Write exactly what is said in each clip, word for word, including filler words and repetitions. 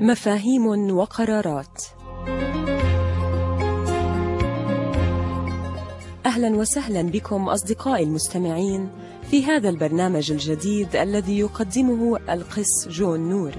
مفاهيم وقرارات. أهلا وسهلا بكم أصدقائي المستمعين في هذا البرنامج الجديد الذي يقدمه القس جون نور.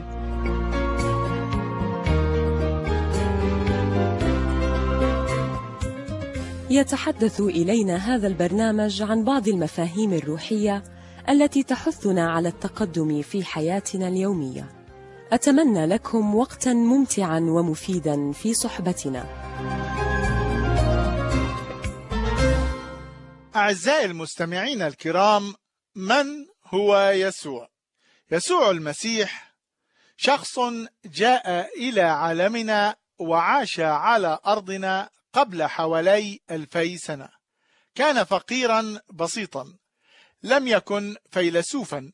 يتحدث إلينا هذا البرنامج عن بعض المفاهيم الروحية التي تحثنا على التقدم في حياتنا اليومية. أتمنى لكم وقتا ممتعا ومفيدا في صحبتنا. أعزائي المستمعين الكرام، من هو يسوع؟ يسوع المسيح شخص جاء إلى عالمنا وعاش على أرضنا قبل حوالي ألفي سنة. كان فقيرا بسيطا، لم يكن فيلسوفا،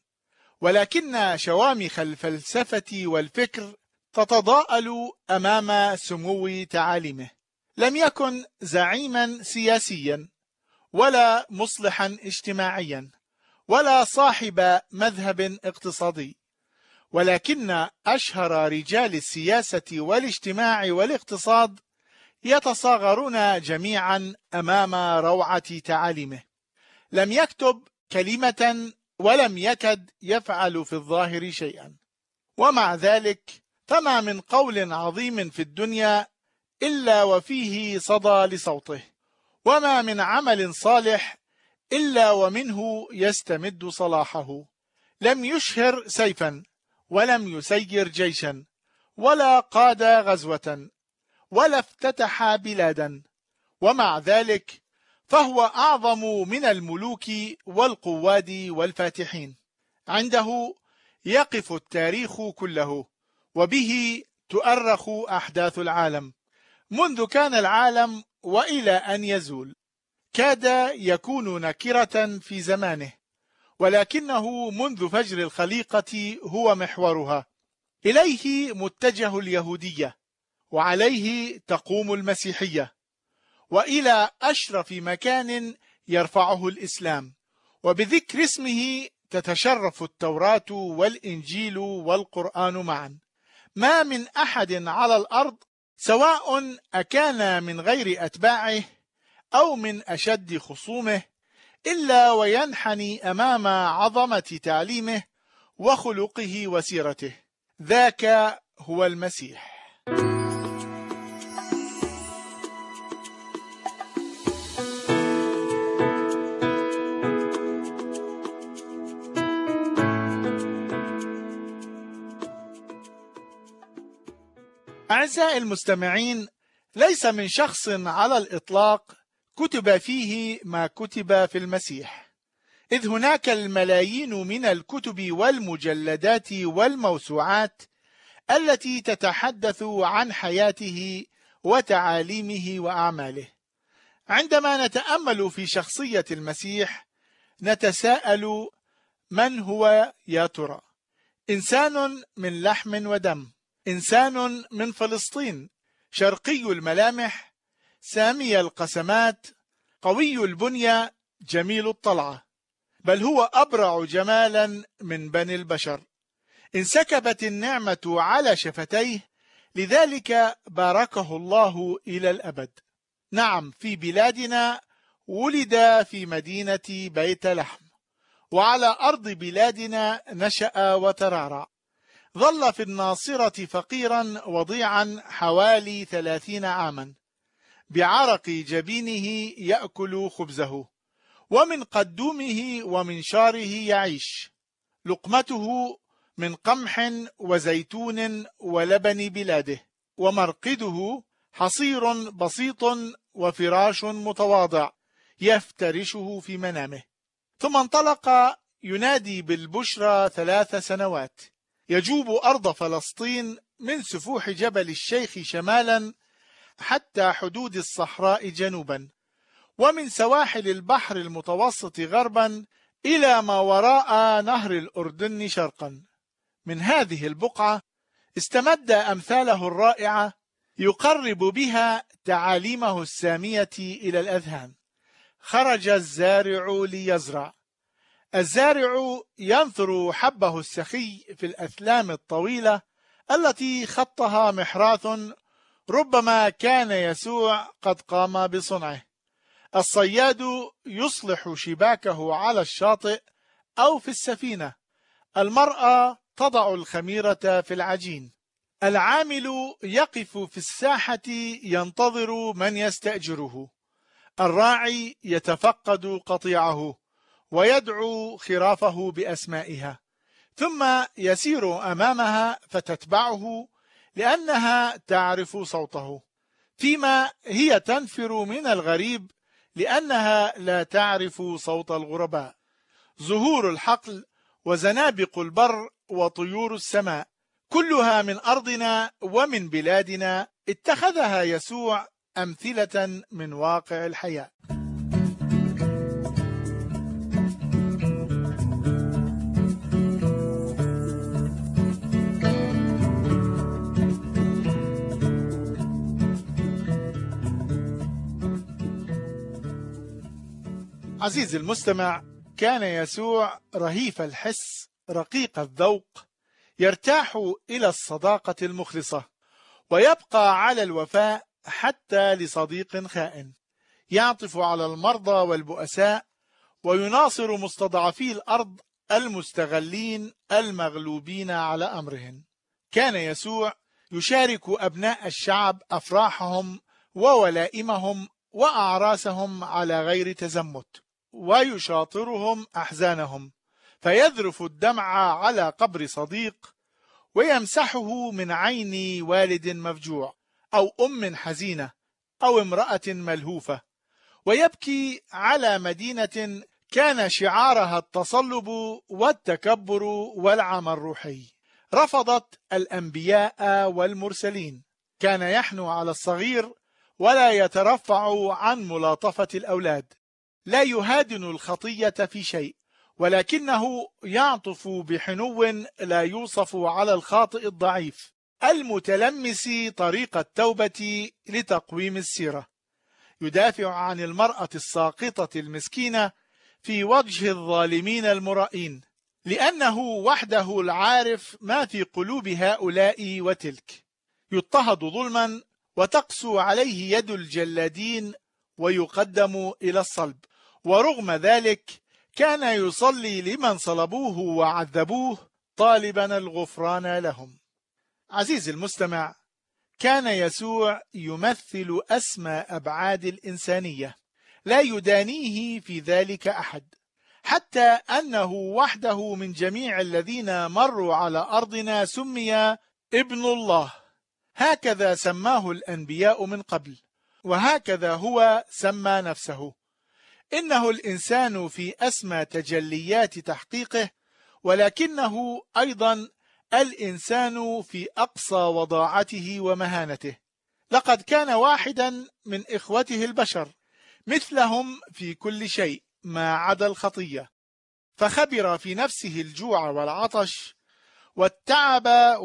ولكن شوامخ الفلسفة والفكر تتضاءل أمام سمو تعاليمه. لم يكن زعيما سياسيا ولا مصلحا اجتماعيا ولا صاحب مذهب اقتصادي، ولكن أشهر رجال السياسة والاجتماع والاقتصاد يتصاغرون جميعا أمام روعة تعاليمه. لم يكتب كلمة ولم يكد يفعل في الظاهر شيئا، ومع ذلك فما من قول عظيم في الدنيا إلا وفيه صدى لصوته، وما من عمل صالح إلا ومنه يستمد صلاحه. لم يشهر سيفا ولم يسير جيشا ولا قاد غزوة ولا افتتح بلادا، ومع ذلك فهو أعظم من الملوك والقواد والفاتحين. عنده يقف التاريخ كله، وبه تؤرخ أحداث العالم منذ كان العالم وإلى أن يزول. كاد يكون نكرة في زمانه، ولكنه منذ فجر الخليقة هو محورها. إليه متجه اليهودية، وعليه تقوم المسيحية، وإلى أشرف مكان يرفعه الإسلام، وبذكر اسمه تتشرف التوراة والإنجيل والقرآن معا. ما من أحد على الأرض، سواء أكان من غير أتباعه أو من أشد خصومه، إلا وينحني أمام عظمة تعليمه وخلقه وسيرته. ذاك هو المسيح. أعزائي المستمعين، ليس من شخص على الإطلاق كتب فيه ما كتب في المسيح، إذ هناك الملايين من الكتب والمجلدات والموسوعات التي تتحدث عن حياته وتعاليمه وأعماله. عندما نتأمل في شخصية المسيح نتساءل: من هو يا ترى؟ إنسان من لحم ودم، إنسان من فلسطين، شرقي الملامح، سامي القسمات، قوي البنية، جميل الطلعة، بل هو أبرع جمالا من بني البشر. انسكبت النعمة على شفتيه، لذلك باركه الله إلى الأبد. نعم، في بلادنا ولد في مدينة بيت لحم، وعلى أرض بلادنا نشأ وترعرع. ظل في الناصرة فقيرا وضيعا حوالي ثلاثين عاما، بعرق جبينه يأكل خبزه، ومن قدومه ومن شاره يعيش. لقمته من قمح وزيتون ولبن بلاده، ومرقده حصير بسيط وفراش متواضع يفترشه في منامه. ثم انطلق ينادي بالبشرى ثلاث سنوات، يجوب أرض فلسطين من سفوح جبل الشيخ شمالا حتى حدود الصحراء جنوبا، ومن سواحل البحر المتوسط غربا إلى ما وراء نهر الأردن شرقا. من هذه البقعة استمد أمثاله الرائعة يقرب بها تعاليمه السامية إلى الأذهان. خرج الزارع ليزرع. الزارع ينثر حبه السخي في الأثلام الطويلة التي خطها محراث ربما كان يسوع قد قام بصنعه. الصياد يصلح شباكه على الشاطئ أو في السفينة. المرأة تضع الخميرة في العجين. العامل يقف في الساحة ينتظر من يستأجره. الراعي يتفقد قطيعه ويدعو خرافه بأسمائها، ثم يسير أمامها فتتبعه لأنها تعرف صوته، فيما هي تنفر من الغريب لأنها لا تعرف صوت الغرباء. زهور الحقل وزنابق البر وطيور السماء كلها من أرضنا ومن بلادنا اتخذها يسوع أمثلة من واقع الحياة. عزيزي المستمع، كان يسوع رهيف الحس رقيق الذوق، يرتاح إلى الصداقة المخلصة ويبقى على الوفاء حتى لصديق خائن، يعطف على المرضى والبؤساء ويناصر مستضعفي الأرض المستغلين المغلوبين على أمرهم. كان يسوع يشارك أبناء الشعب أفراحهم وولائمهم وأعراسهم على غير تزمت، ويشاطرهم أحزانهم، فيذرف الدمع على قبر صديق ويمسحه من عين والد مفجوع أو أم حزينة أو امرأة ملهوفة، ويبكي على مدينة كان شعارها التصلب والتكبر والعمى الروحي. رفضت الأنبياء والمرسلين. كان يحنو على الصغير ولا يترفع عن ملاطفة الأولاد. لا يهادن الخطية في شيء، ولكنه يعطف بحنو لا يوصف على الخاطئ الضعيف المتلمس طريق التوبة لتقويم السيرة. يدافع عن المرأة الساقطة المسكينة في وجه الظالمين المرائين، لأنه وحده العارف ما في قلوب هؤلاء وتلك. يضطهد ظلما وتقسو عليه يد الجلادين ويقدم إلى الصلب، ورغم ذلك كان يصلي لمن صلبوه وعذبوه طالبا الغفران لهم. عزيزي المستمع، كان يسوع يمثل أسمى أبعاد الإنسانية، لا يدانيه في ذلك أحد، حتى أنه وحده من جميع الذين مروا على أرضنا سمي ابن الله. هكذا سماه الأنبياء من قبل، وهكذا هو سمى نفسه. إنه الإنسان في أسمى تجليات تحقيقه، ولكنه أيضا الإنسان في أقصى وضاعته ومهانته. لقد كان واحدا من إخوته البشر مثلهم في كل شيء ما عدا الخطية، فخبر في نفسه الجوع والعطش والتعب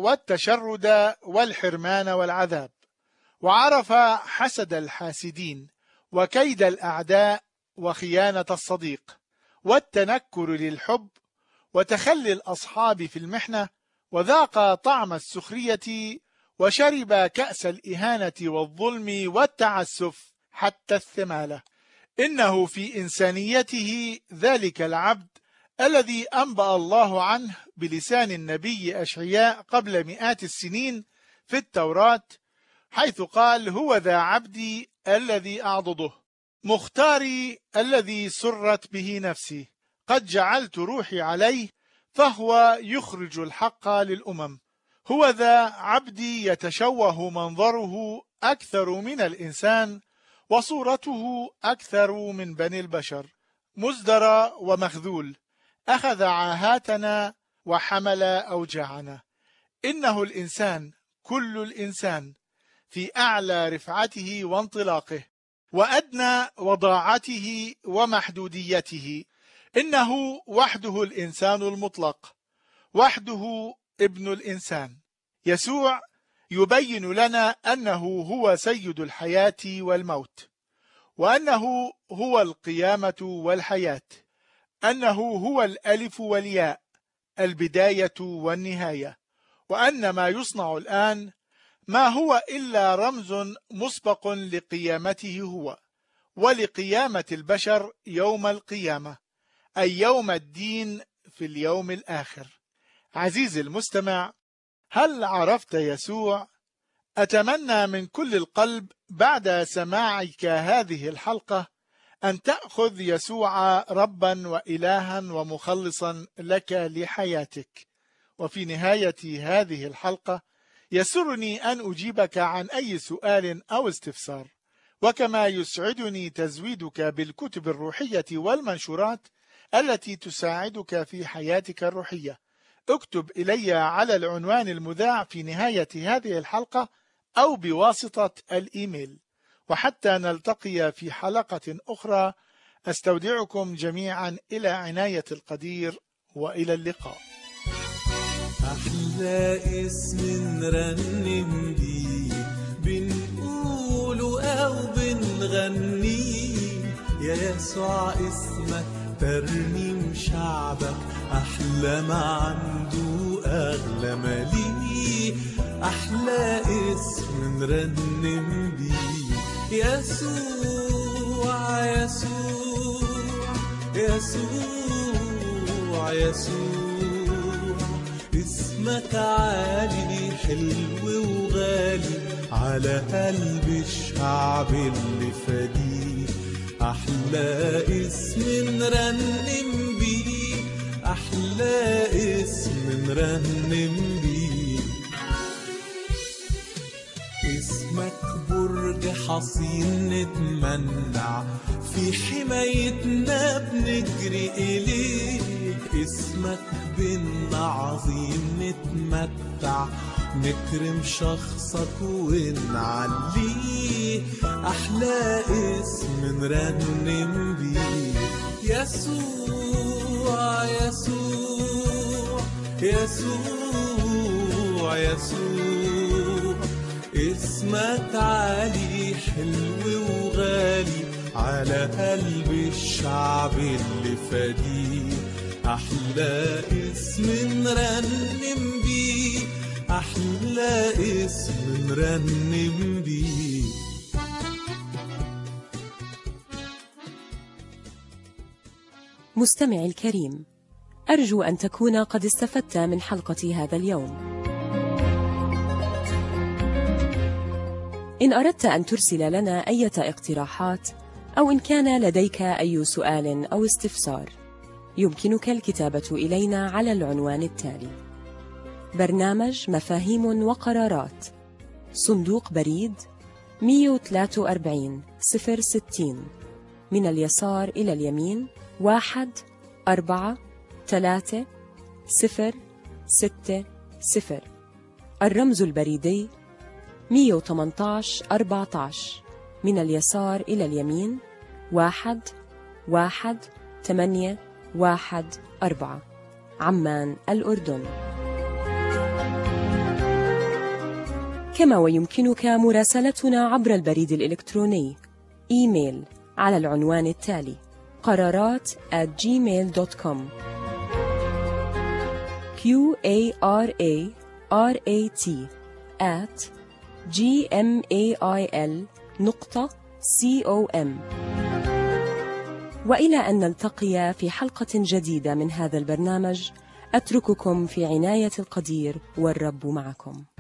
والتشرد والحرمان والعذاب، وعرف حسد الحاسدين وكيد الأعداء وخيانة الصديق والتنكر للحب وتخلي الأصحاب في المحنة، وذاق طعم السخرية وشرب كأس الإهانة والظلم والتعسف حتى الثمالة. إنه في إنسانيته ذلك العبد الذي أنبأ الله عنه بلسان النبي أشعياء قبل مئات السنين في التوراة، حيث قال: هو ذا عبدي الذي أعضده، مختاري الذي سرت به نفسي، قد جعلت روحي عليه فهو يخرج الحق للأمم. هو ذا عبدي يتشوه منظره أكثر من الإنسان، وصورته أكثر من بني البشر، مزدرى ومخذول، أخذ عاهاتنا وحمل أوجاعنا. إنه الإنسان كل الإنسان في أعلى رفعته وانطلاقه وأدنى وضاعته ومحدوديته. إنه وحده الإنسان المطلق، وحده ابن الإنسان. يسوع يبين لنا أنه هو سيد الحياة والموت، وأنه هو القيامة والحياة، أنه هو الألف والياء، البداية والنهاية، وأن ما يصنع الآن ما هو إلا رمز مسبق لقيامته هو ولقيامة البشر يوم القيامة، أي يوم الدين في اليوم الآخر. عزيزي المستمع، هل عرفت يسوع؟ أتمنى من كل القلب بعد سماعك هذه الحلقة أن تأخذ يسوع ربا وإلها ومخلصا لك لحياتك. وفي نهاية هذه الحلقة يسرني أن أجيبك عن أي سؤال أو استفسار، وكما يسعدني تزويدك بالكتب الروحية والمنشورات التي تساعدك في حياتك الروحية. اكتب إلي على العنوان المذاع في نهاية هذه الحلقة أو بواسطة الإيميل. وحتى نلتقي في حلقة أخرى، أستودعكم جميعا إلى عناية القدير، وإلى اللقاء. أحلى اسم نرنم بيه، بنقوله أو بنغنيه، يا يسوع اسمك ترنيم شعبك، أحلى ما عنده أغلى ما ليه. أحلى اسم نرنم بيه، يسوع يسوع يسوع يسوع، اسمك عالي حلو وغالي على قلب الشعب اللي فديه. أحلى اسم نرنم بيه، أحلى اسم نرنم بيه. اسمك برج حصين نتمنع، في حمايتنا بنجري إليه. اسمك بن عظيم نتمتع، نكرم شخصك ونعليه. أحلى اسم نرنم بيه، يسوع يسوع يسوع يسوع، اسمك عالي حلو وغالي على قلب الشعب اللي فديه. أحلى اسم نرنم بيه، أحلى اسم نرنم بيه. مستمعي الكريم، أرجو أن تكون قد استفدت من حلقة هذا اليوم. إن أردت أن ترسل لنا أي اقتراحات، أو إن كان لديك أي سؤال أو استفسار، يمكنك الكتابة إلينا على العنوان التالي: برنامج مفاهيم وقرارات، صندوق بريد مئة وثلاثة وأربعين صفر ستين، من اليسار إلى اليمين واحد أربعة ثلاثة صفر ستة صفر. الرمز البريدي مئة وثمانية عشر أربعة عشر، من اليسار إلى اليمين واحد واحد ثمانية واحد أربعة، عمان الأردن. كما ويمكنك مراسلتنا عبر البريد الإلكتروني إيميل على العنوان التالي: قرارات at gmail dot com. q a r a r a t at gmail نقطة com. وإلى أن نلتقي في حلقة جديدة من هذا البرنامج، أترككم في عناية القدير، والرب معكم.